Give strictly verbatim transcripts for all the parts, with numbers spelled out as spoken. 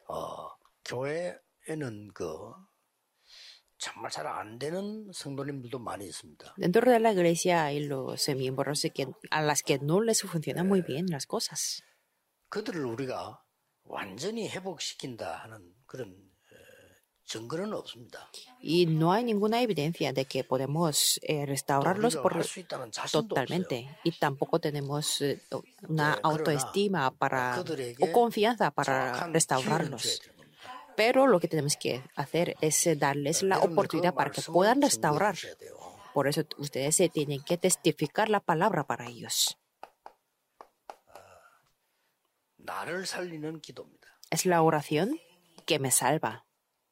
어, 교회에는 그 정말 잘 안 되는 성도님들도 많이 있습니다. Dentro de la iglesia hay los eh, miembros de que, a las que no les funcionan muy bien las cosas. 그들을 우리가 완전히 회복시킨다 하는 그런 어, 증거는 없습니다. Y no hay ninguna evidencia de que podemos eh, restaurarlos por 할 수 있다는 자신도 없어요. totalmente. Y tampoco tenemos eh, una 네, autoestima 그러나 para, 그들에게 o confianza para 정확한 기회를 줘야 restaurarlos. 되는 겁니다. Pero lo que tenemos que hacer es eh, darles la 여러분들 그 oportunidad para que 말씀을 puedan 증거해 restaurar. 주셔야 돼요. Por eso ustedes se tienen que testificar la palabra para ellos. 나를 살리는 기도입니다. Es la oración que me salva.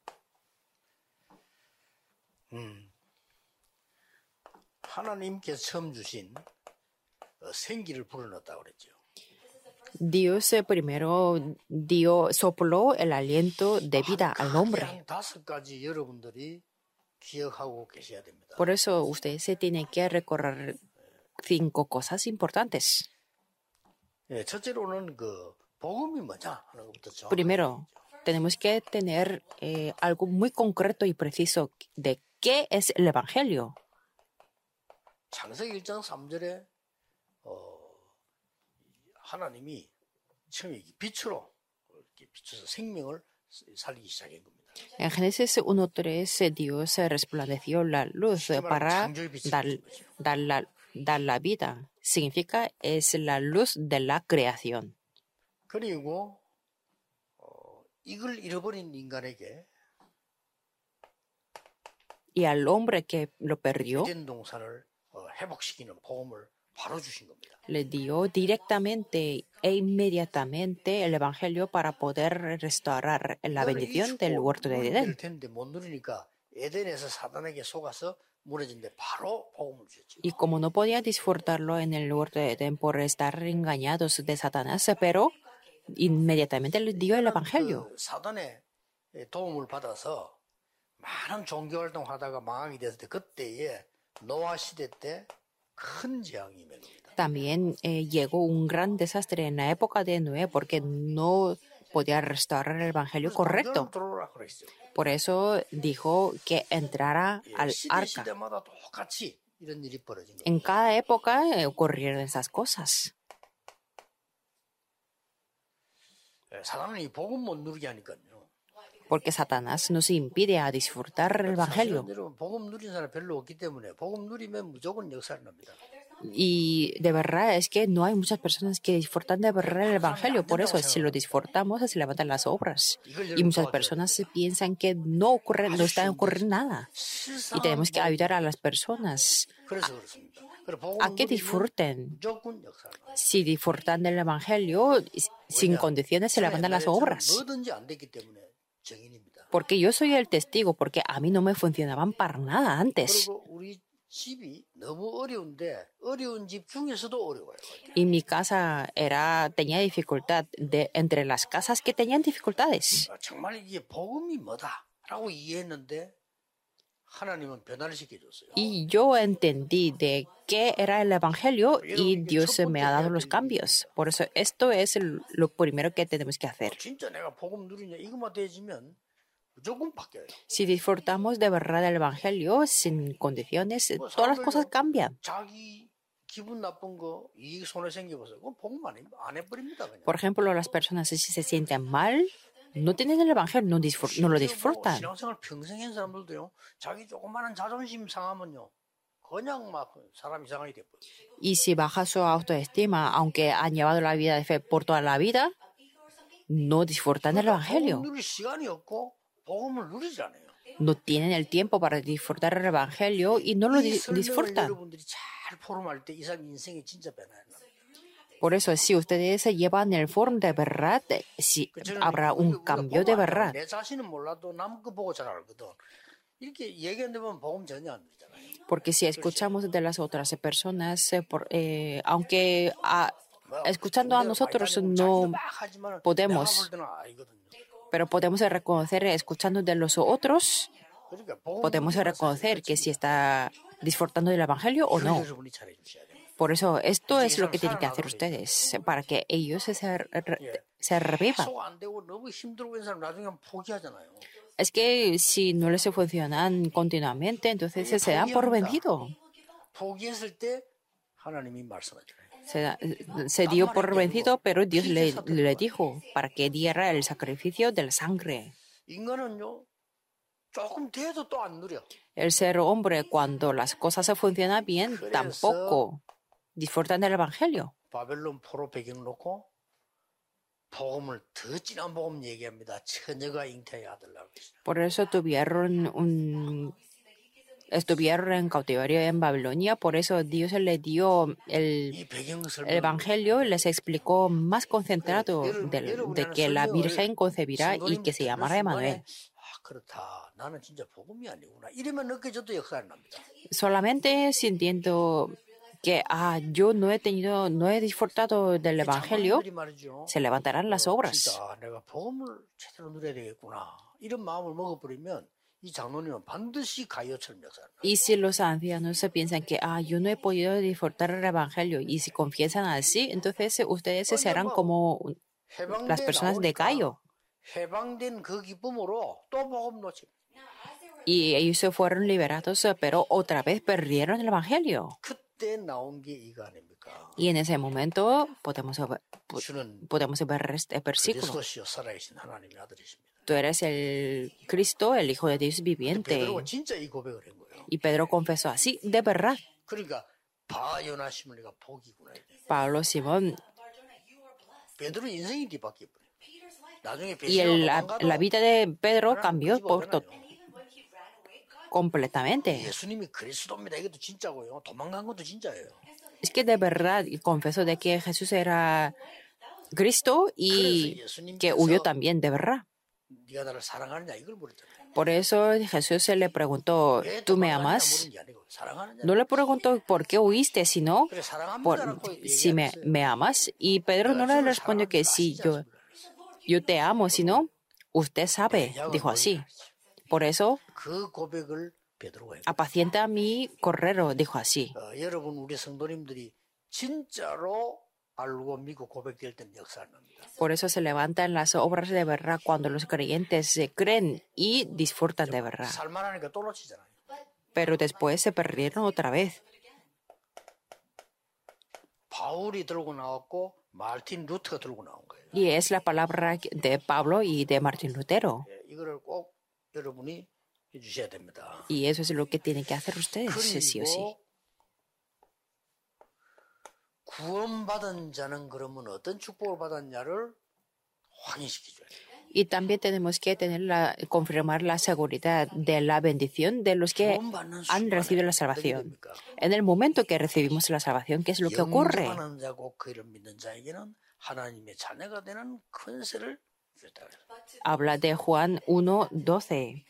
음. 하나님께서 처음 주신 어, 생기를 불어넣었다고 그랬죠. Dios eh, primero dio, sopló el aliento de vida al hombre. 한 다섯 가지 여러분들이 기억하고 계셔야 됩니다. Por eso ustedes se tienen que recorrer cinco cosas importantes. 예, 첫째로는 그 복음이 뭐냐 하는 것부터 정확하게 Primero, tenemos que tener eh, algo muy concreto y preciso de qué es el Evangelio. 창세기 일 장 삼 절에 어, 하나님이 처음에 빛으로 이렇게 비춰서 생명을 살리기 시작한 겁니다. En Génesis uno tres, eh, Dios eh, resplandeció la luz eh, para dar, dar, la, dar la vida. Significa es la luz de la creación. 그리고 어, 이걸 잃어버린 인간에게 Y al hombre que lo perdió, 에덴 동산을 어, 회복시키는 복음을 바로 주신 겁니다. le dio directamente e inmediatamente el Evangelio para poder restaurar la bendición del huerto de Edén. 텐데 못 누리니까 에덴에서 사단에게 속아서 무너진데 바로 복음을 주셨죠. Y como no podía disfrutarlo en el huerto de Edén por estar engañados de Satanás, pero inmediatamente les dio el Evangelio. 그 사단의 도움을 받아서 많은 종교 활동하다가 망하게 됐을 때 그때에 노아 시대 때 큰 재앙이 임한 겁니다. También eh, llegó un gran desastre en la época de Noé porque no podía restaurar el Evangelio correcto. 들어오라 그랬죠. Por eso dijo que entrara al 시대 arca. 시대마다 똑같이 이런 일이 벌어진 겁니다. En cada época eh, ocurrieron esas cosas. 사단은 이 복음 못 누리게 하니까요. Porque Satanás nos impide a disfrutar el Evangelio. 사실은 여러분 복음 누린 사람 별로 없기 때문에 복음 누리면 무조건 역사를 납니다. Y de verdad es que no hay muchas personas que disfrutan de verdad el Evangelio. Por eso, si lo disfrutamos, se levantan las obras. Y muchas personas piensan que no ocurre, no está ocurriendo nada. Y tenemos que ayudar a las personas 그래서 그렇습니다. a que disfruten. 무조건 역사를 납니다. Si disfrutan del Evangelio, sin condiciones se levantan las obras. 뭐든지 안 됐기 때문에 증인입니다. Porque yo soy el testigo, porque a mí no me funcionaban para nada antes. 그리고 우리 집이 너무 어려운데 어려운 집 중에서도 어려워요. Y mi casa era, tenía dificultad de, entre las casas que tenían dificultades. 정말 이게 복음이 뭐다라고 이해했는데 하나님은 변화를 시켜줬어요. Y yo entendí de qué era el Evangelio y Dios me ha dado los cambios. Por eso esto es el- lo primero que tenemos que hacer. 진짜 내가 복음 누리냐 이것만 돼지면 무조건 바뀌어요. Si disfrutamos de verdad del Evangelio sin condiciones, todas las cosas cambian. 자기 기분 나쁜 거 이익 손해 생겨서 그건 복음 안, 해- 안 해버립니다 그냥. Por ejemplo, las personas si se sienten mal, no tienen el Evangelio, no, disfr- no lo disfrutan. 신앙생활 평생 한 사람들도요. 자기 조그마한 자존심 상하면요. 그냥 막 사람 이상하게 돼버려요. Y si baja su autoestima, aunque han llevado la vida de fe por toda la vida, no disfrutan del Evangelio. 복음 누릴 시간이 없고 복음을 누리지 않아요. No tienen el tiempo para disfrutar el Evangelio y no lo 이 di- 설명을 disfrutan. 여러분들이 잘 포럼할 때 이 사람 인생이 진짜 변화요. Por eso, si ustedes se llevan el form de verdad, si habrá un cambio de verdad. 내 자신은 몰라도 남 거 보고 잘 알거든. 이렇게 얘기하는데 보면 복음 전혀 안 누리잖아요. Porque si escuchamos de las otras personas, eh, por- eh, aunque a- escuchando a nosotros no podemos, pero podemos reconocer, escuchando de los otros, podemos reconocer que si está disfrutando del Evangelio o no. Por eso, esto 이제 이 es lo 사람 que tienen que hacer 살아나도록 ustedes, para que ellos se, re- 예. se revivan. 계속 안 되고 너무 힘들고 있는 사람 나중에 포기하잖아요. Es que si no les funcionan continuamente, entonces 예, se dan por 포기합니다. vencido. 포기했을 때 하나님이 말씀하잖아요. Se, da- se dio por vencido, pero Dios le, le dijo para que diera el sacrificio de la sangre. 인간은요, 조금 돼도 또 안 누려. El ser hombre, cuando las cosas se funcionan bien, tampoco disfrutan del Evangelio. 바벨론 포로 배경 놓고 복음을 더 진한 복음 얘기합니다. 처녀가 잉태의 아들라고 그러시죠. Por eso tuvieron un, estuvieron en cautiverio en Babilonia, por eso Dios le dio el, 이 배경 el 설명. Evangelio y les explicó más concentrado de, de que la Virgen concebirá y que se llamará Emmanuel. 아, 그렇다. 나는 진짜 복음이 아니구나. 이러면 느껴져도 역사가 납니다. Solamente sintiendo que ah, yo no he tenido, no he disfrutado del Evangelio, 장로님들이 말이죠. se levantarán las 어, obras. 진짜 내가 복음을 제대로 누려야 되겠구나. 이런 마음을 먹어버리면 이 장로님은 반드시 가요처럼 역사를 납니다. Y si los ancianos se piensan que ah, yo no he podido disfrutar el Evangelio, y si confiesan así, entonces ustedes serán como las 해방돼 personas de 나오니까 Gallo. 해방된 그 기쁨으로 또 복음 놓칩니다. Y ellos se fueron liberados, pero otra vez perdieron el Evangelio. 그때 나온 게 이거 아닙니까? Y en ese momento podemos, ver- po- 주는 podemos ver este versículo. 그리스도시요 살아계신 하나님의 아들이십니다. Tú eres el Cristo, el Hijo de Dios viviente. 베드로가 진짜 이 고백을 한 거예요. Y Pedro confesó así, de verdad. 그러니까 바요나 시므리가 복이구나. Pablo Simón 베드로 인생이 뒤바뀌어 버려. 나중에 y el- la, 배신하고 la vida de Pedro 하나님 cambió 끄집어 por to- 내놔요. completamente. 예수님이 그리스도입니다. 이것도 진짜고요. 도망간 것도 진짜예요. Es que de verdad confesó de que Jesús era Cristo y que huyó también de verdad. 네가 나를 사랑하느냐 이걸 물었잖아요. Por eso Jesús se le preguntó, 왜 ¿tú me 도망가느냐 amas? 물은 게 아니고 사랑하느냐. No le preguntó por qué huiste, sino 그래 por 사랑합니다라고 si me, 얘기했어요. me amas. Y Pedro no le respondió que sí, yo, yo te amo, sino usted sabe, dijo así. Por eso, 그 고백을 베드로가 했고 apacienta a mi correro, dijo así. 어, 여러분 우리 성도님들이 진짜로 알고 믿고 고백될 때는 역사를 납니다. Por eso se levantan las obras de verdad cuando los creyentes se creen y disfrutan de verdad. 살만하니까 또 놓치잖아요. Pero después se perdieron otra vez. 바울이 들고 나왔고 마르틴 루터가 들고 나온 거예요. Y es la palabra de Pablo y de Martín Lutero. 예, 이거를 꼭 여러분이 해주셔야 됩니다. Y eso es lo que tienen que hacer ustedes, sí o sí. 그리고 구원받은 자는 그러면 어떤 축복을 받았냐를 확인시켜줘야 돼요. Y también tenemos que tener la, confirmar la seguridad de la bendición de los que 구원받는 han recibido la 어떻게 salvación. 됩니까? En el momento que recibimos la salvación, ¿qué es lo que ocurre? 영접하는 자고 그 이름 믿는 자에게는 하나님의 자녀가 되는 권세를 주었다. Habla de Juan uno doce,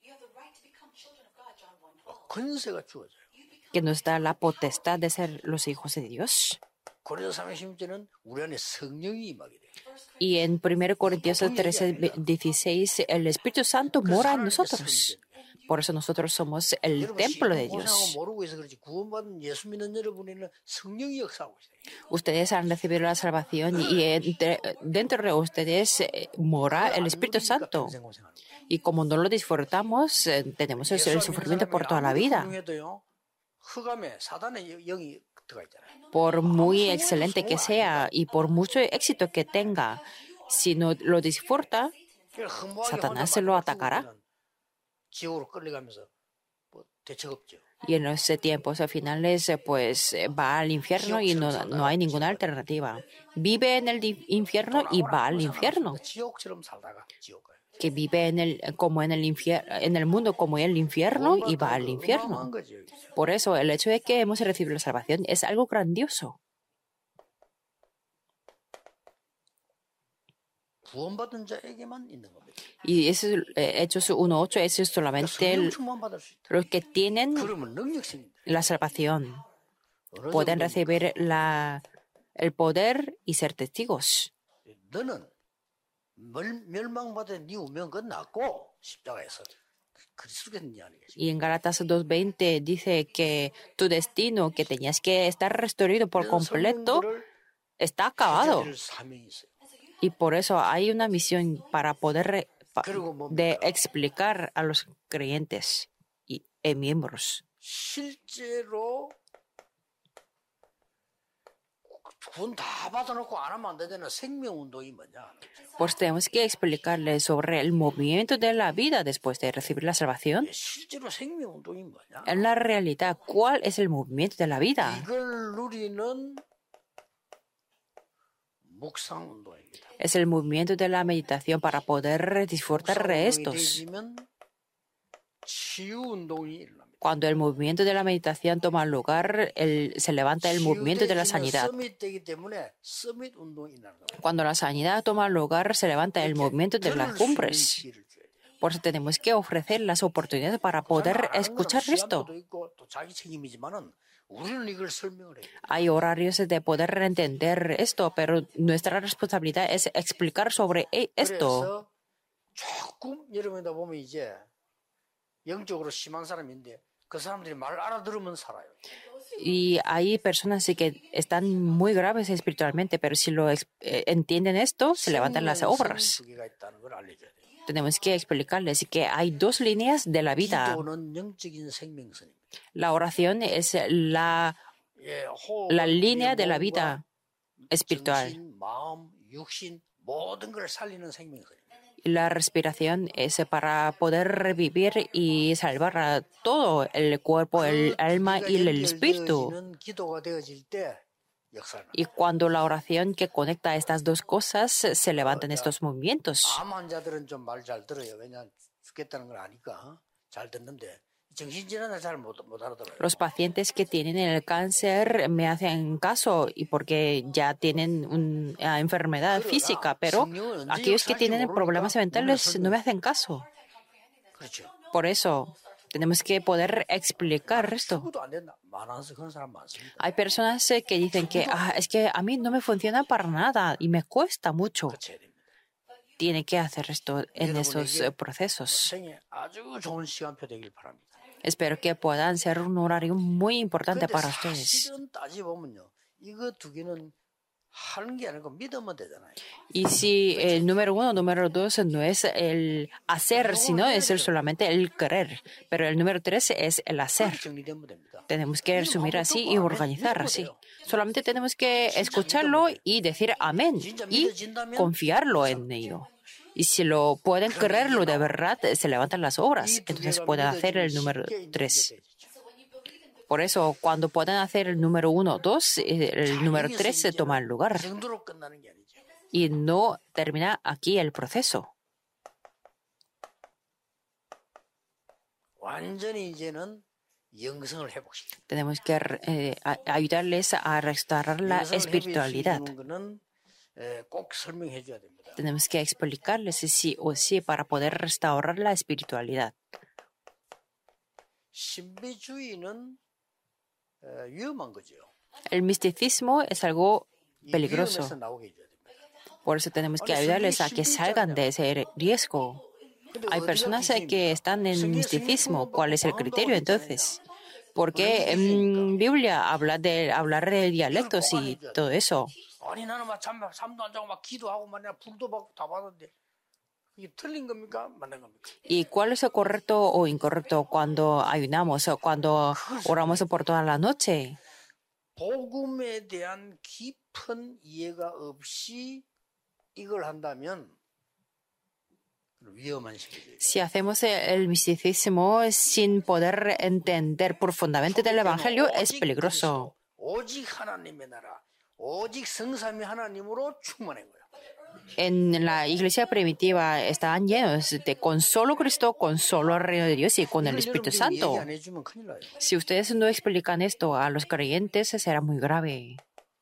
권세가 주어져요. que nos da la potestad de ser los hijos de Dios. 고린도 삼 십 절은 우리 안에 성령이 임하게 돼요. Y en primero Corintios trece dieciséis, el Espíritu Santo mora en nosotros. Por eso nosotros somos el 여러분 templo de 신앙 고생하고 Dios. 모르고 해서 그렇지 구원받은 예수 믿는 여러분에는 성령이 역사하고 있어요. Ustedes han recibido la salvación y entre- dentro de ustedes eh, mora el Espíritu Santo. 평생 고생하는 거예요. Y como no lo disfrutamos, eh, tenemos el 예수 안 믿는 sufrimiento por 사람이 toda la 아무리 vida. 훌륭해도요, 흑암에 사단의 영이 들어가 있잖아요. Por muy excelente que sea y por mucho éxito que tenga, si no lo disfruta, 그러니까 허무하게 사탄ás 혼자 se lo 만들어 atacará. 죽으면 지옥으로 끌려가면서 뭐 대책 없죠. y en los tiempos finales eh, pues eh, va al infierno y no, no hay ninguna alternativa. Vive en el di- infierno y va al infierno. 지옥처럼 살다가 지옥 가요. Que vive en el, como en el, infier- en el mundo como en el infierno y va al infierno. 어마어마한 거죠. Por eso el hecho de que hemos recibido la salvación es algo grandioso. 구원받은 자에게만 있는 겁니다. Y eso, eh, Hechos uno ocho es solamente 성령 el- 충만 받을 수 있다. los que tienen 그러면 능력생인데 la salvación. 어느 Pueden 정도입니까? recibir la, el poder y ser testigos. 너는 멸, 멸망받은 네 운명 끝났고 십자가에서 그리스도께서는 아니겠습니까? Y en Gálatas dos veinte dice que tu destino, que tenías que estar restaurado por 이런 completo, 설명들을 está 해줘야 acabado. 될 사명이 있어요. Y por eso hay una misión para poder re- pa- 그리고 de 뭡니까? explicar a los creyentes y eh, miembros. 실제로 돈 다 받아놓고 안 하면 안 되잖아요. 생명운동이 뭐냐? Pues tenemos que explicarles sobre el movimiento de la vida después de recibir la salvación. 실제로 생명운동이 뭐냐? En la realidad, ¿cuál es el movimiento de la vida? 이걸 누리는 묵상운동입니다. Es el movimiento de la meditación para poder disfrutar de 묵상운동이 estos. 되지면 치유운동이 일어납니다. Cuando el movimiento de la meditación toma lugar, el- se levanta el movimiento de la sanidad. 서밋되기 때문에 서밋 운동이 일어나는 겁니다. Cuando la sanidad toma lugar, se levanta el movimiento de las 들을 수 있는 cumbres. 기회를 줘야 돼요. Por eso tenemos que ofrecer las oportunidades para poder 아는 escuchar 거는 esto. 시간도 있고 또 자기 책임이지만은 우리는 이걸 설명을 해요. Hay horarios de poder entender esto, pero nuestra responsabilidad es explicar sobre e- esto. 그래서 조금 여러분이다 보면 이제 영적으로 심한 사람인데 그 사람들이 말 알아들으면 살아요. Y hay personas sí que están muy graves espiritualmente, pero si lo ex- eh, entienden esto, se levantan las obras. 두 개가 있다는 걸 알려줘야 돼요. Tenemos que explicarles que hay dos líneas de la vida. 기도는 영적인 생명선입니다. La oración es la, 예, 호흡은 la línea de la 우리의 vida 몸과 espiritual. 정신, 마음, 육신 모든 걸 살리는 생명선입니다. Y la respiración es para poder revivir y salvar a todo el cuerpo, el alma y el espíritu. 연결되어지는 기도가 되어질 때 역사를. Y cuando la oración que conecta estas dos cosas se levantan estos movimientos. 암 환자들은 좀 말 잘 들어요. 왜냐 죽겠다는 걸 아니까 어? 잘 듣는데 정신질환을 잘 못 못 알아들어요. Los pacientes que tienen el cáncer me hacen caso y porque ya tienen una enfermedad física, pero aquellos que tienen problemas mentales no me hacen caso. 그렇죠. Por eso tenemos que poder explicar esto. 죽어도 안 된다. 많아서 그런 사람 많습니다. Hay personas eh, que dicen que "Ah, es que a mí no me funciona para nada y me cuesta mucho. 그쳐야 됩니다. Tiene que hacer esto en esos eh, procesos. 생에 아주 좋은 시간표 되길 바랍니다. Espero que puedan ser un horario muy importante 근데 para ustedes. 사실은 따지보면요. 이거 두 개는 하는 게 아니고 믿으면 되잖아요. Y si el número uno, número dos no es el hacer, sino es el solamente el querer. Pero el número tres es el hacer. 정리되면 됩니다. Tenemos que resumir así y organizar así. Solamente tenemos que escucharlo y decir amén y confiarlo en ello. Y si lo pueden creerlo de verdad, se levantan las obras. Entonces pueden hacer el número tres. Por eso, cuando puedan hacer el número uno, dos, el número tres se toma el lugar. 그 정도로 끝나는 게 아니죠. Y no termina aquí el proceso. 완전히 이제는 영성을 회복시키는 Tenemos que eh, a- ayudarles a restaurar la espiritualidad. 거는 에, 꼭 설명해 줘야 됩니다. Tenemos que explicarles sí o sí para poder restaurar la espiritualidad. 신비주의는 에, 위험한 거죠. El misticismo es algo 이 peligroso. 위험에서 나오게 해줘야 됩니다. Por eso tenemos que ayudarles a que salgan de ese riesgo. 근데 Hay 어디가 personas eh, 기준입니까? que están en 성경에 misticismo. 성경 ¿Cuál es el 공부하고 criterio 방언도 entonces? 있잖아요. Porque en Biblia habla de hablar de dialectos y todo eso. 아니 나는 막 잠, 잠도 안 자고 막 기도하고 막 내가 불도 받고 다 받았는데 이게 틀린 겁니까? 맞는 겁니까? ¿Y cuál es lo correcto o incorrecto cuando ayunamos o cuando oramos por toda la noche? 복음에 대한 깊은 이해가 없이 이걸 한다면 위험한 시기죠. Si hacemos el misticismo sin poder entender profundamente del Evangelio, es peligroso. 오직 하나님의 나라, 오직 성삼위 하나님으로 충만한 거예요. En la iglesia primitiva estaban llenos de con solo Cristo, con solo el reino de Dios y con el Espíritu 얘기 Santo. 안 해주면 큰일 나요. Si ustedes no explican esto a los creyentes, será muy grave.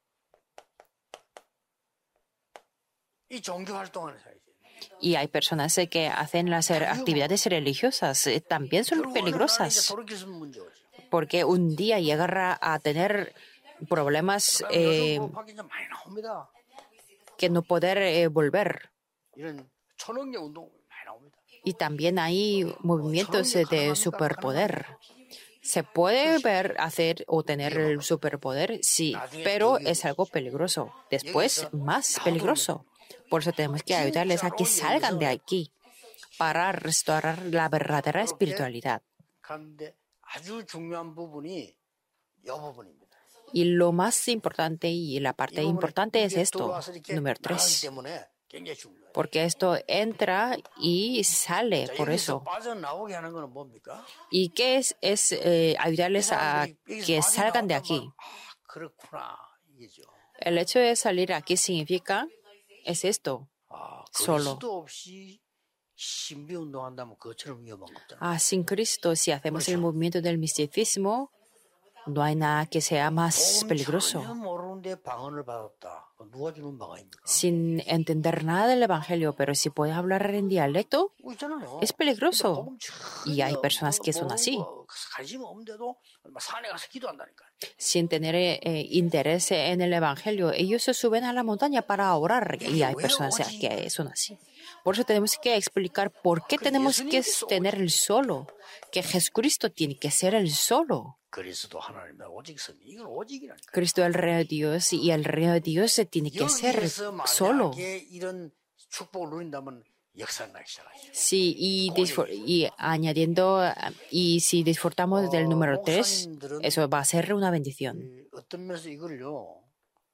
이 종교 활동하는 사이죠. Y hay personas eh, que hacen las eh, actividades religiosas, eh, también son peligrosas, 돌이켰으면 문제 오죠. porque un día llegará a tener problemas eh, 여성 보호하기 좀 많이 나옵니다. que no poder eh, volver. 이런 천억의 운동 많이 나옵니다. Y también hay movimientos de superpoder. ¿Se puede ver, hacer o tener el superpoder? Sí, pero es algo peligroso. Después, más peligroso. Por eso tenemos que ayudarles a que salgan de aquí para restaurar la verdadera espiritualidad. 가운데 아주 중요한 부분이 이 부분입니다. Y lo más importante y la 이 parte 부분에 importante es 이게 esto, 들어와서 이렇게 número 나가기 tres. 때문에 굉장히 중요해요. Porque esto entra y sale 자, por 여기서 eso. 빠져나오게 하는 거는 뭡니까? ¿Y qué es? Es eh, ayudarles a 이 사람들이 que 여기서 salgan de 빠져나오면 aquí. 아, 그렇구나 이게죠. El hecho de salir aquí significa, es esto, 아, solo. 그리스도 없이 신비 운동한다면 그것처럼 위험한 거 없잖아요. Ah, sin Cristo, si hacemos el movimiento del misticismo, no hay nada que sea más 복음 전혀 peligroso. 모르는데 방언을 받았다. 그건 누가 주는 방언입니까? Sin entender nada del Evangelio, pero si puedes hablar en dialecto, 뭐 있잖아요. es peligroso. 복음 Y hay 전혀 personas que son 모르는 así. 거 관심 없는데도 산에 가서 기도한다니까. Sin tener eh, interés en el Evangelio, ellos se suben a la montaña para orar y hay personas que son así. Por eso tenemos que explicar por qué tenemos que tener el solo, que Jesucristo tiene que ser el solo. 그리스도 하나님의 오직 성 이건 오직이라니까. Cristo el Rey de Dios y el Rey de Dios se tiene que ser 여기에서 solo. 만약에 이런 축복을 누린다면 역사가 나기 시작하죠. Sí, y, disfr- y añadiendo, ah, y si disfrutamos del número tres, eso va a ser una bendición. 이 어떤 면에서 이걸요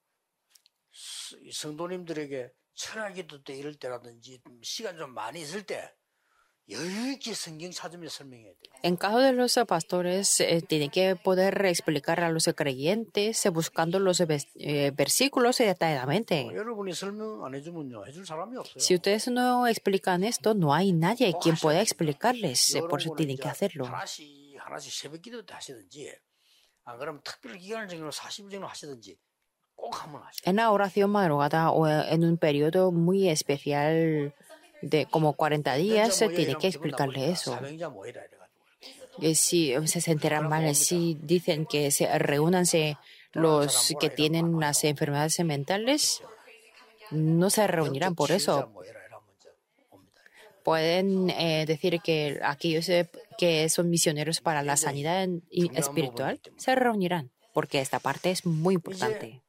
스- 이 성도님들에게 철학기도 때 이럴 때라든지 좀 시간 좀 많이 있을 때 여유 있게 성경 찾으면서 설명해야 돼요. En caso de los eh, pastores, eh, tienen que poder explicar a los creyentes eh, buscando los eh, ves- eh, versículos eh, detalladamente. 여러분이 설명 안 해주면요 해줄 사람이 없어요. Si ustedes no explican esto, no hay nadie quien pueda explicarles. eh, Por eso 이런 tienen 거는 que 이제 hacerlo. 하나씩 하나씩 새벽기도 때 하시든지 안 그러면 특별 기간을 정해서 사십 일 정도 하시든지 꼭 한번 하셔요. En la oración madrugada o en un periodo muy especial de como cuarenta días, se tiene que explicarle eso. 사명자 모이라 이래가지고 Y si eh, se enteran mal, si dicen que se reúnanse los que tienen las enfermedades mentales, no se reunirán por 지휘자 eso. 모이라 이러면 이제 옵니다. Pueden eh, decir que aquellos eh, que son misioneros para la sanidad en- y espiritual se reunirán, porque esta parte es muy importante.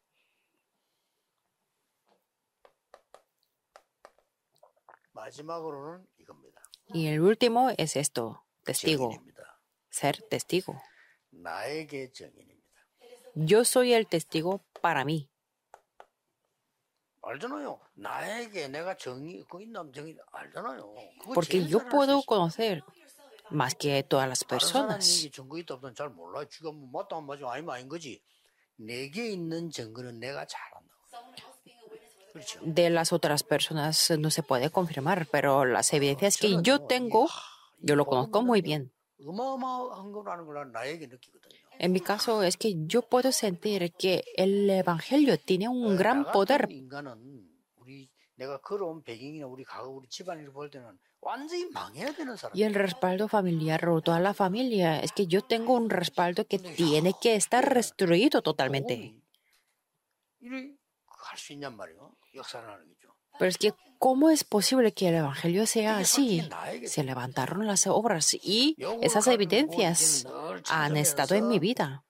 마지막으로는 이겁니다. Y el último es esto, testigo, 증인입니다. ser testigo. 나에게 증인입니다. Yo soy el testigo para mí. 알잖아요. 나에게 내가 정이 그 있나면 정이 알잖아요. 그거 Porque 제일 yo 잘 알수 puedo 있어요. conocer más que todas las 다른 personas. 사람이 증거 있다 없다 잘 몰라요. 지가 뭐 맞다 안 맞아 아니면 아닌 거지. 내게 있는 증거는 내가 잘 안다고. 그렇죠. De las otras personas no se puede confirmar, pero las evidencias que yo tengo, yo lo conozco muy bien. 어마어마한 거라는 걸 나에게 느끼거든요. En mi caso es que yo puedo sentir que el Evangelio tiene un 나 gran 같은 poder. 인간은 우리 내가 걸어온 배경이나 우리 가고 우리 집안을 볼 때는 완전히 망해야 되는 사람. Y el respaldo familiar o toda la familia, es que yo tengo un respaldo que tiene que estar destruido totalmente. 이를 할 수 있냔 말이에요. 역사라는 거죠. Pero es que, ¿cómo es posible que el Evangelio sea así? Se levantaron las obras y esas evidencias han estado en mi vida.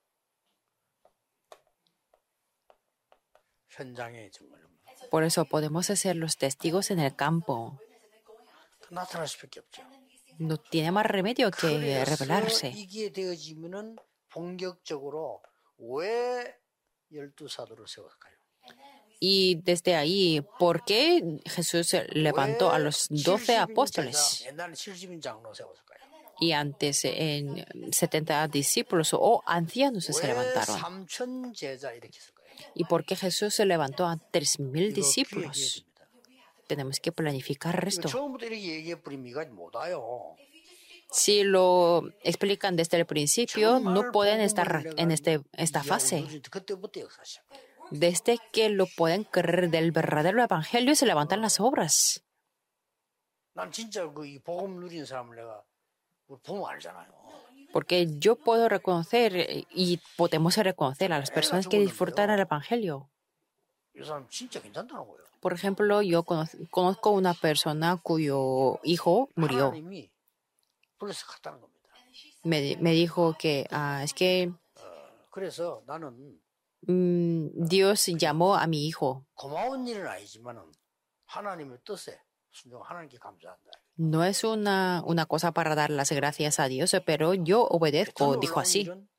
현장의 증거를 Por eso podemos ser los testigos en el campo. 나타날 수밖에 없죠. No tiene más remedio que 그래서 revelarse. 이게 되어지면은 본격적으로 왜 열두 사도를 세웠을까요? Y desde ahí, ¿por qué Jesús levantó a los doce apóstoles? 옛날에 칠십 인 장로 세웠을까요? Y antes en setenta discípulos o ancianos se 왜 levantaron. 삼천 제자 이렇게 했을까요? ¿Y por qué Jesús se levantó a tres mil 이거 discípulos? 기획해야 됩니다. Tenemos que planificar 이거 esto. 처음부터 이렇게 얘기해 버리면 이가 못 와요. Si lo explican desde el principio, no pueden estar en este, esta fase. 그때부터 역사 시작. Desde que lo pueden creer del verdadero evangelio, se levantan las obras. 난 진짜 그 이 복음 누린 사람을 내가 보면 알잖아요. Porque yo puedo reconocer eh, y podemos reconocer a las personas que disfrutan el evangelio. 이 사람 진짜 괜찮다는 거예요. Por ejemplo, yo cono- conozco una persona cuyo hijo murió. 하나님이 불러서 갔다는 겁니다. Me, me dijo que ah, es que 어, 그래서 나는 mm, Dios llamó a mi hijo. 고마운 일은 아니지만은 하나님의 뜻에 순종 하나님께 감사한다. No es una, una cosa para dar las gracias a Dios, pero yo obedezco, dijo 놀라운 así. 일은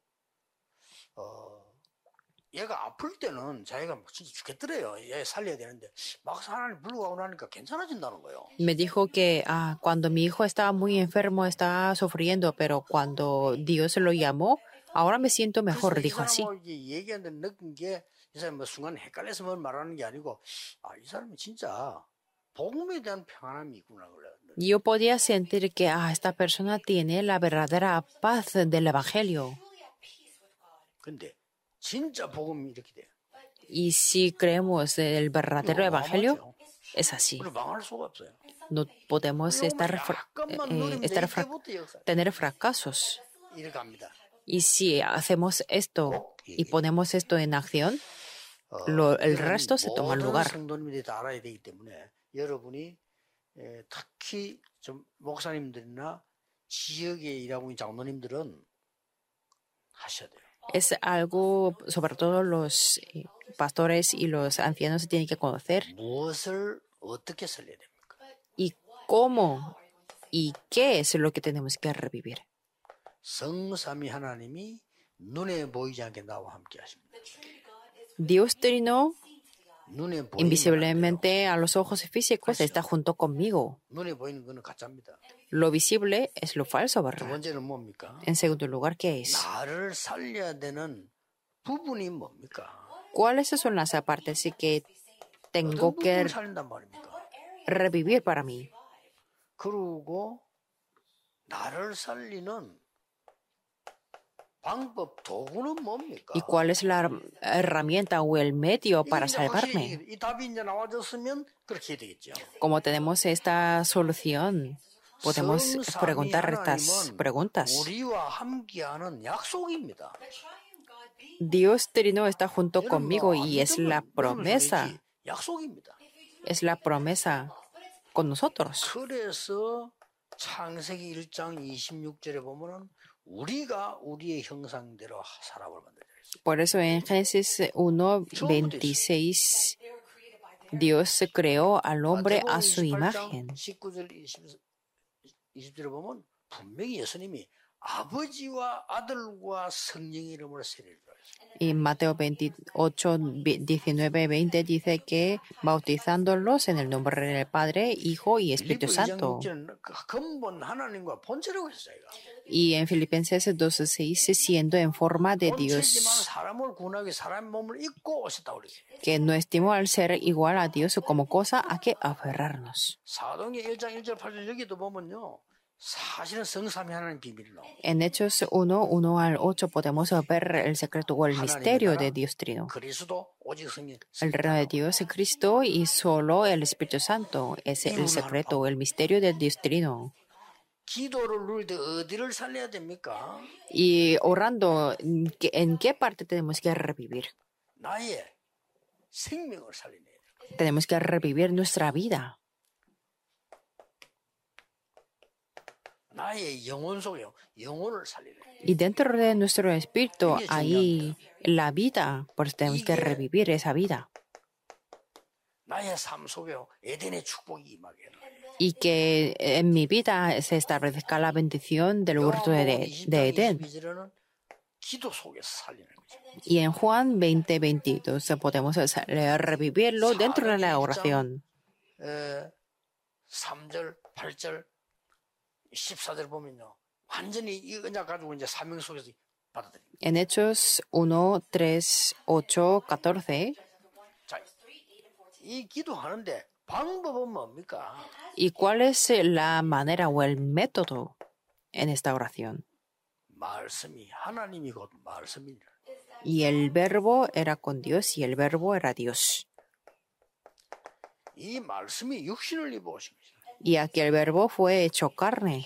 어, 얘가 아플 때는 자기가 막 진짜 죽겠더래요. 얘 살려야 되는데 막상 하나님 불러가고 나니까 괜찮아진다는 거예요. Me dijo que ah, cuando mi hijo estaba muy enfermo, estaba sufriendo, pero cuando Dios lo llamó, ahora me siento mejor, 그래서 이 dijo así. 사람하고 이게 얘기하는데 느낀 게 이 사람이 뭐 순간 헷갈려서 뭘 말하는 게 아니고 아, 이 사람이 진짜 복음에 대한 평안함이 있구나 그래요. Yo podía sentir que ah, esta persona tiene la verdadera paz del Evangelio. 근데 진짜 복음이 이렇게 돼요. Y si creemos el verdadero Evangelio, es así. 우리 망할 수가 없어요. No podemos estar, fra- 약간만 eh, 누리면 estar 내 fra- 때부터 역사 tener fracasos. 이렇게 합니다. Y si hacemos esto y ponemos esto en acción, lo- el resto se toma 모든 lugar. 성도님들이 다 알아야 되기 때문에 여러분이 에, 특히 좀 목사님들이나 지역에 일하고 있는 장로님들은 하셔야 돼요. Es algo, sobre todo los eh, pastores y los ancianos tienen que conocer 무엇을 어떻게 살려야 됩니까? y cómo y qué es lo que tenemos que revivir. 성삼위 하나님이 눈에 보이지 않게 나와 함께 하십니다. Dios Trino, 눈에 보이면 안 돼요. invisiblemente a los ojos físicos, está junto conmigo. 눈에 보이는 거는 가짜입니다. Lo visible es lo falso, 두 ¿verdad? 번째는 뭡니까? En segundo lugar, ¿qué es? 나를 살려야 되는 부분이 뭡니까? ¿Cuáles son las partes que tengo 어떤 que 부분을 살린단 말입니까? revivir para mí? 그리고 나를 살리는 방법, 도구는 뭡니까? ¿Y cuál es la herramienta o el medio para 이게 이제 salvarme? 확실히 이 답이 이제 나와졌으면 그렇게 해야 되겠죠. Como tenemos esta solución, podemos 성삼위 preguntar estas 하나님은 preguntas. 우리와 함께하는 약속입니다. Dios Trino está junto 여러분, conmigo 뭐, y es 믿으면 la 믿으면 promesa, 소리지. 약속입니다. es la promesa con nosotros. 그래서 창세기 일 장 이십육 절에 보면은 우리가 우리의 형상대로 사람을 만들자. Por eso en Génesis uno veintiséis Dios creó al hombre a su imagen. 십구 절 이십 절에 보면 분명히 예수님이 아버지와 아들과 성령의 이름으로 세례를 줘요. Y Mateo veintiocho, diecinueve, veinte dice que bautizándolos en el nombre del Padre, Hijo y Espíritu Santo. 근본 하나님과 본체라고 했어요. Y en Filipenses dos seis, siendo en forma de 본체지만 Dios, 사람을 구원하기 사람 몸을 입고 오셨다고 그랬어요. que no estimó al ser igual a Dios como cosa a que aferrarnos. 사도행전 일 장 일 절 팔 절 여기도 보면요. 사실은 성삼위 하나님 비밀로 En Hechos uno, uno al ocho podemos ver el secreto o el misterio de Dios Trino. 그리스도 오직 성령 El reino de Dios es Cristo y solo el Espíritu Santo es el secreto o el misterio de Dios Trino. 기도를 누릴 때 어디를 살려야 됩니까? Y orando, ¿en qué- ¿en qué parte tenemos que revivir? 나의 생명을 살리는 애. Tenemos que revivir nuestra vida. 나의 영혼 속에 영혼을 살리는 애. Y dentro de nuestro espíritu hay la vida, pues tenemos que revivir esa vida. 나의 삶 속에 에덴의 축복이 임하게 해라. Y que en mi vida se establezca la bendición del huerto de, de Edén. 이십 장 이십이 절에는 기도 속에서 살리는 거죠. Y en Juan veinte, veintidós podemos revivirlo dentro de la oración. 에, 삼 절, 팔 절, 십사 절 보면요. 완전히 이 언약 가지고 이제 사명 속에서 받아들입니다. En Hechos uno, tres, ocho, catorce. 자, 이 기도하는데 방법은 뭡니까? ¿Y cuál es la manera o el método en esta oración? 말씀이 하나님이 곧 말씀이니라. Y el verbo era con Dios y el verbo era Dios. 이 말씀이 육신을 입어 오신 것이다. Y aquí el verbo fue hecho carne.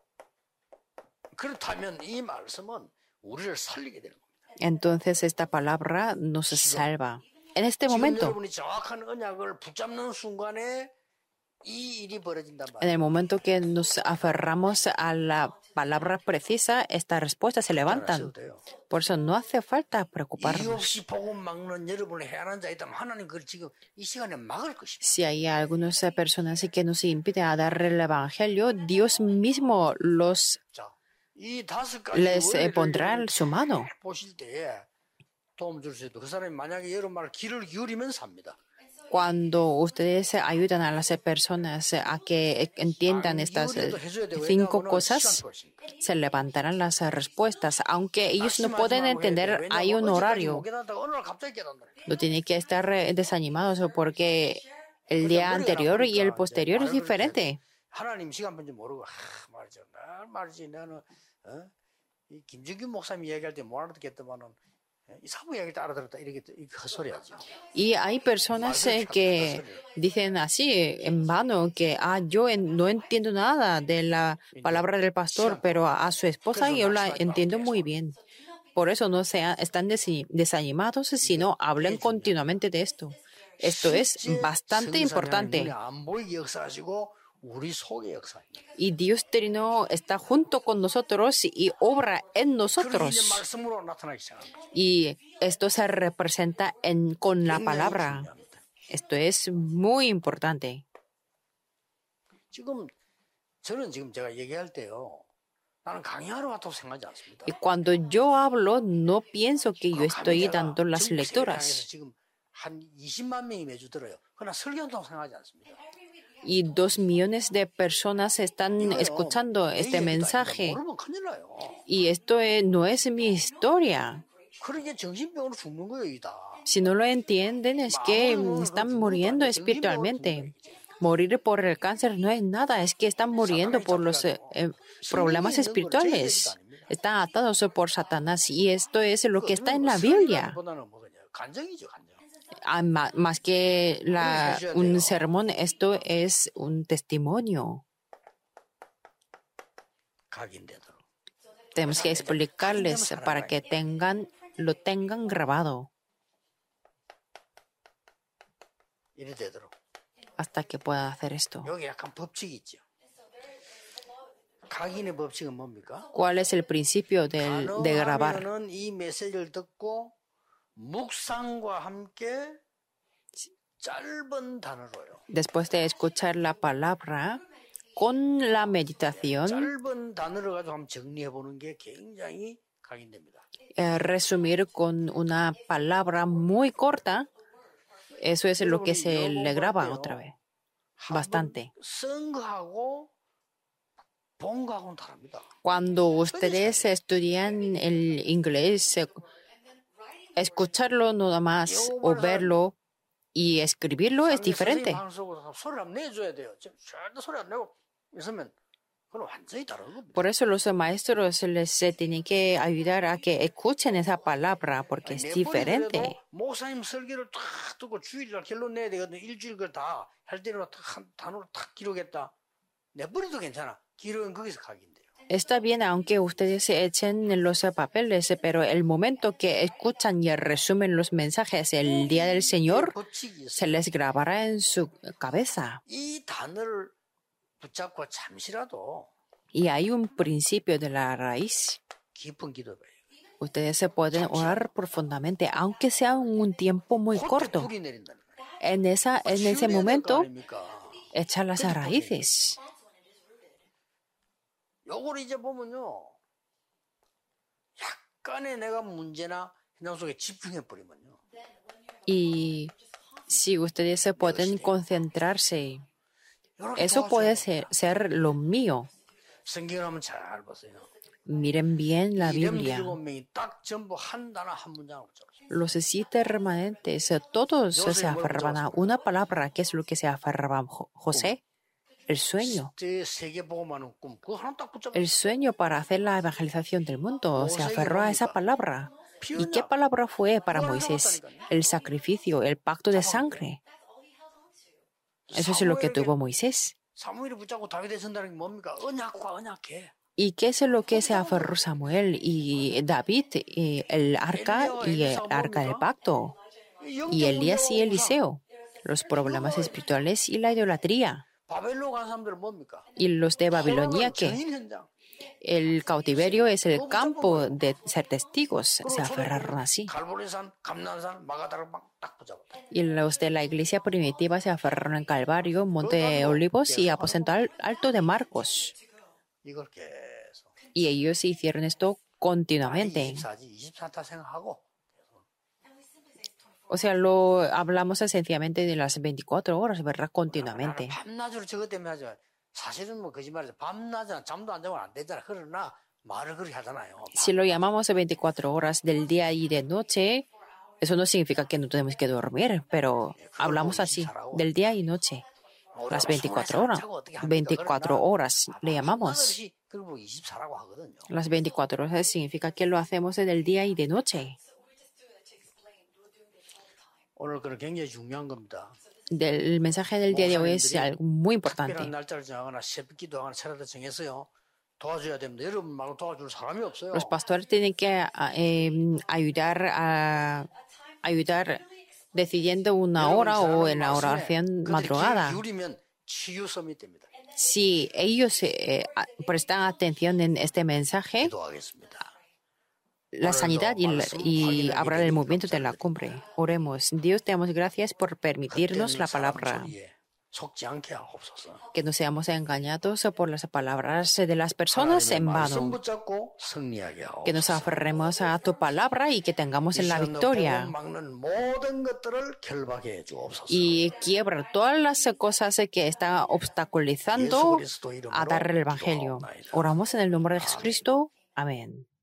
그렇다면 이 말씀은 우리를 살리게 되는 겁니다. Entonces esta palabra nos salva. en este 지금 momento. 여러분이 정확한 언약을 붙잡는 순간에 이 일이 벌어진단 En el 말이에요. momento que nos aferramos a la palabra precisa, estas respuestas se levantan. 돼요. Por eso no hace falta 이유 preocuparnos. 없이 복음 막는 여러분의 해안한 자 있다면 하나님 그걸 지금 이 시간에 막을 것입니다. Si hay algunas personas que nos impiden a dar el evangelio, Dios mismo los 자, 이 다섯 가지 les eh, 원리를 pondrá 여러분이 su mano. 보실 때에 도움 줄 수 있도록 그 사람이 만약에 여러분 말 귀를 기울이면 삽니다. Cuando ustedes ayudan a las personas a que entiendan estas cinco cosas, se levantarán las respuestas. Aunque ellos no pueden entender, hay un horario. No tienen que estar desanimados porque el día anterior y el posterior es diferente. 하나님 시간 분지 모르고 아, 말이죠. 나 말이지 나는 어? 이 김정균 목사님 이야기할 때 못 알아듣겠더만은 이 사부 이야기할 때 알아들었다 이렇게 이 헛소리하죠. Y hay personas eh, que dicen así en vano que ah yo en- no entiendo nada de la palabra del pastor, pero a, a su esposa yo la entiendo muy bien. Por eso no sean, están desi- desanimados, sino hablen continuamente de esto. Esto es bastante importante. 안 보이게 역사하시고 우리 속에 역사합니다. Y Dios Trino está junto con nosotros y obra en 그러기 이제 nosotros. 말씀으로 나타나기 시작합니다. Y esto se representa en, con la 굉장히 palabra. 중요합니다. Esto es muy importante. 지금 저는 지금 제가 얘기할 때요. 나는 강의하러 왔다고 생각하지 않습니다. Y cuando yo hablo, no pienso que yo 감히 estoy 제가 dando las 전국 세계를 lecturas. 향해서 지금 한 이십만 명이 매주 들어요. 그러나 설교한다고 생각하지 않습니다. Y dos millones de personas están 이거요, escuchando 내 este 얘기도 아닙니다. mensaje. 모르면 큰일 나요. Y esto eh, no es mi historia. 그러게 정신병으로 죽는 거예요, 이 다. Si no lo entienden, es que mm, están muriendo espiritualmente. Morir por el cáncer no es nada, es que están muriendo por los eh, eh, problemas espirituales. Están atados por Satanás y esto es lo que está en la Biblia. 보다는 뭐냐? 간정이죠, 간정. Ah, ma- Más que la- un sermón, esto es un testimonio. 각인되도록. Tenemos que explicarles para que tengan, lo tengan grabado 이래 되도록. hasta que pueda hacer esto. 여기 약간 법칙이 있죠. 각인의 법칙은 뭡니까? ¿Cuál es el principio del- de grabar? 가능하면은 이 메시지를 듣고 묵상과 함께 짧은 단어로요. Después de escuchar la palabra, con la meditación, 짧은 단어를 가지고 한번 정리해 보는 게 굉장히 각인됩니다. eh, resumir con una palabra muy corta, eso es lo que se le graba otra vez. Bastante. 쓴 거하고 본 거하고는 다릅니다. Cuando ustedes estudian el inglés, eh, escucharlo nada más o verlo y escribirlo es diferente. 선생님 방송으로 소리를 한번 내줘야 돼요. 지금 절대 소리 안 내고 있으면 그건 완전히 다른 겁니다. Por eso los maestros les eh, tienen que ayudar a que escuchen esa palabra porque es diferente. 그래도 목사님 설교를 탁 듣고 주일날 결론 내야 되거든. 일주일 걸 다 할 때는 탁한 단어로 탁 기록했다. 내버려도 괜찮아. 기록은 거기서 각인돼요. Está bien aunque ustedes echen los eh, papeles, eh, pero el momento que escuchan y resumen los mensajes el día del Señor 법칙이 있어요. se les grabará en su cabeza. 이 단어를 붙잡고 잠시라도 Y hay un principio de la raíz. 깊은 기도해요. Ustedes se pueden orar profundamente, aunque sea un tiempo muy 그때 corto. 불이 내린다는 거예요. En, esa, en ese 치유해야 될 거 momento, 아닙니까? echa las raíces. 요걸 이제 보면요. 약간의 내가 문제나 현장 속에 집중해 버리면요. Y si ustedes se pueden concentrarse, 요렇게 eso puede 도와줘요. ser, ser lo mío. 성경을 한번 잘 보세요. Miren bien la 이름 Biblia. 일곱 명이 딱 전부 한 단어 한 문장으로 붙잡았어요. Los siete remanentes, todos se aferraban a una palabra. ¿Qué es lo que se aferraba Jo- José? El sueño. 그때 세계 복음하는 꿈 그거 하나 딱 붙잡았어요. El sueño para hacer la evangelización del mundo. Se aferró a esa palabra. ¿Y qué palabra fue para Moisés? El sacrificio, el pacto de sangre. Eso es lo que tuvo Moisés. 사무엘이 붙잡고 다윗에 전다는 게 뭡니까? 언약과 언약계. ¿Y qué es lo que se aferró Samuel y David? Y el arca y el arca del pacto. y Elías y Eliseo, los problemas espirituales y la idolatría. 바벨로 간 사람들은 뭡니까? Y los de Babilonia, 포로는 que 전인 현장. el cautiverio es el campo de ser testigos, se 그리고 aferraron 초대교회 así. 갈보리산, 감난산, 마가다를 막딱 붙잡았다. Y los de la iglesia primitiva se aferraron en Calvario, Monte Olivos y aposento al- alto de Marcos. 이걸 계속. Y ellos hicieron esto continuamente. 이십사지, 이십사타 생각하고. O sea, lo hablamos esencialmente de las veinticuatro horas, ¿verdad? Continuamente. 밤낮으로 저것 때문에 하죠. 사실은 뭐 거짓말이죠. 밤낮은 잠도 안 자면 안 되잖아. 그러나 말을 그렇게 하잖아요. Si lo llamamos veinticuatro horas del día y de noche, eso no significa que no tenemos que dormir, pero hablamos así, del día y noche. Las veinticuatro horas. veinticuatro horas le llamamos. 그리고 이십사라고 하거든요. Las veinticuatro horas significa que lo hacemos del día y de noche. 오늘 그런 굉장히 중요한 겁니다. Del mensaje del día de hoy es algo muy importante. 특별한 날짜를 정하거나 새벽 기도하거나 차라리 정해서요. 도와줘야 됩니다. 여러분 말고 도와줄 사람이 없어요. Los pastores tienen que eh, ayudar a ayudar decidiendo una hora o en la oración madrugada. 기울이면 치유 서밋 됩니다. Si ellos eh, prestan atención en este mensaje, 기도하겠습니다. la sanidad y, el- y habrá el movimiento de la cumbre. Oremos. Dios, te damos gracias por permitirnos la palabra. 속지 않게 하옵소서. Que no seamos engañados por las palabras de las personas 하나님의 en 말씀 vano. 붙잡고 승리하게 Que nos 하옵소서. aferremos a tu palabra y que tengamos en la 이 시간에 victoria. 복음 막는 모든 것들을 결박해 주옵소서. Y quiebra todas las cosas que están 예수 obstaculizando 그리스도 a dar el 이름으로 Evangelio. 기도하옵나이다. Oramos en el nombre de Jesucristo. Amén.